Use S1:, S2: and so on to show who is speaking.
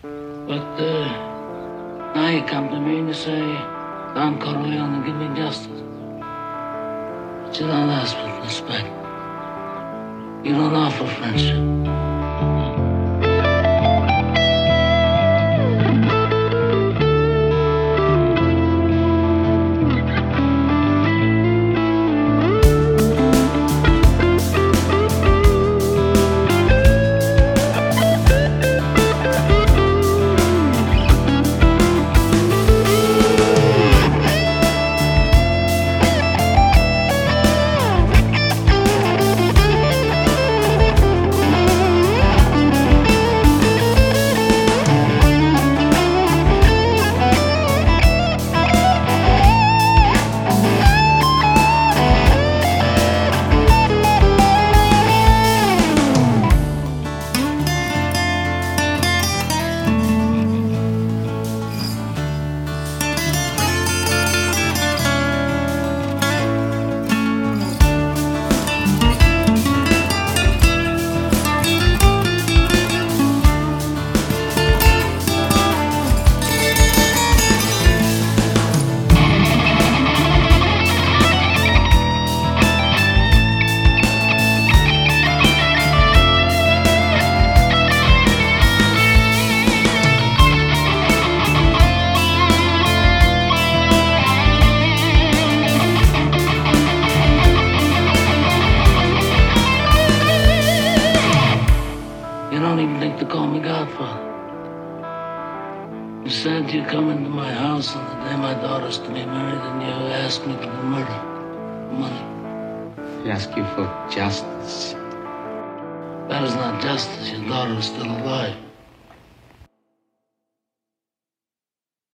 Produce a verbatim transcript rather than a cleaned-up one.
S1: But uh, now you come to me and you say, Don Corleone, give me justice. But you don't ask for respect. You don't offer friendship. You don't even think to call me Godfather. You said you come into my house on the day my daughter's to be married and you asked me to do murder. Money.
S2: I ask you for justice.
S1: That is not justice. Your daughter is still alive.